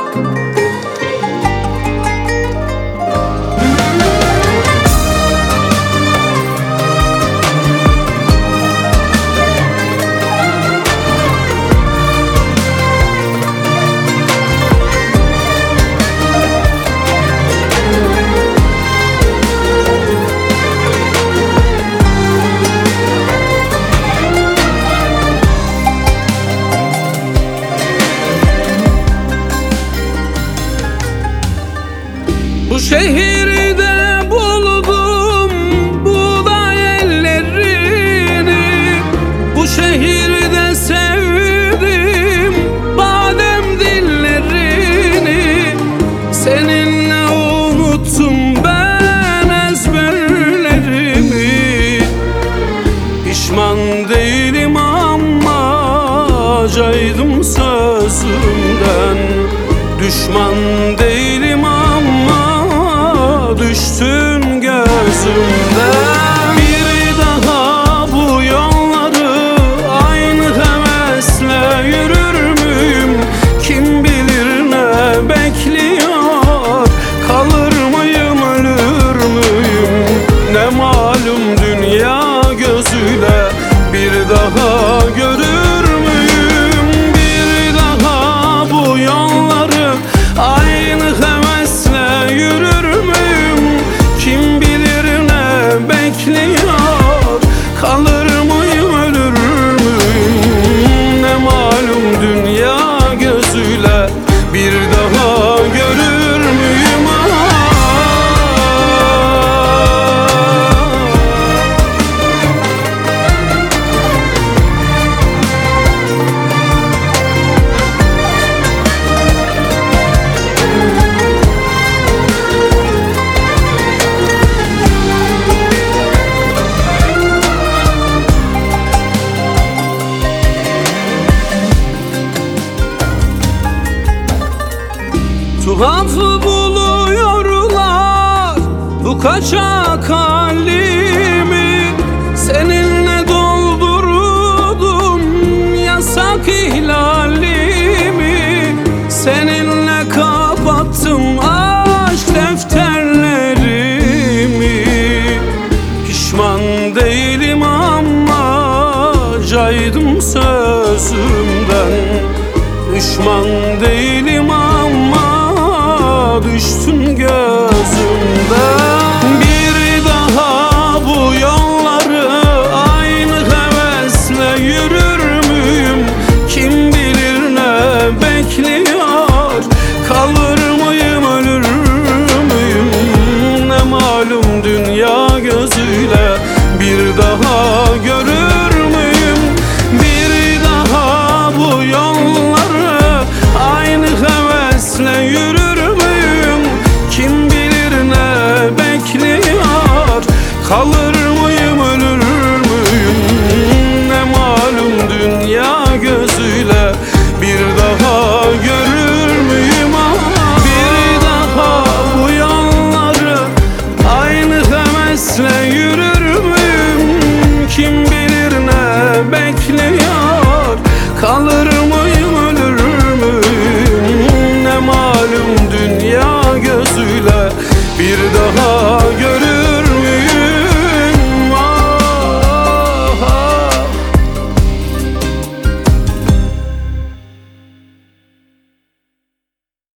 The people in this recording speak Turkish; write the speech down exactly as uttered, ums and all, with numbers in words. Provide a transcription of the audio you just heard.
Bu şehirde buldum buğday ellerini, bu şehirde sevdim badem dillerini. Seninle unuttum ben ezberlerimi. Pişman değilim ama caydım sözümden. Düşman değilim ama düştün gözümden. Bir daha bu yolları aynı hevesle yürür müyüm? Kim bilir ne bekliyor? Kalır mıyım, ölür müyüm? Ne malum dünya gözüyle bir daha görür müyüm? Bir daha bu yolları aynı hevesle yürür müyüm? Kim bilir ne bekliyor? Kalır mıyım, ölür müyüm? Ne malum dünya gözüyle bir daha görür müyüm? Tuhaf buluyorlar bu kaçak halimi. Seninle doldurdum yasak ihlalimi. Seninle kapattım aşk defterlerimi. Pişman değilim ama caydım sözümden. Düşman değilim ama düştün gözümden. Bir daha bu yolları aynı hevesle yürür müyüm? Kim bilir ne bekliyor? Kalır mıyım, ölür müyüm? Ne malum dünya gözüyle bir daha görür müyüm? Bir daha bu yolları aynı hevesle yürür müyüm? Kim bilir ne bekliyor? Kalır mıyım, ölür müyüm? Ne malum dünya gözüyle bir daha görür müyüm? Bir daha bu yolları aynı hevesle yürür müyüm? Kim bilir ne bekliyor? Kalır mıyım, ölür müyüm? Ne malum dünya gözüyle bir daha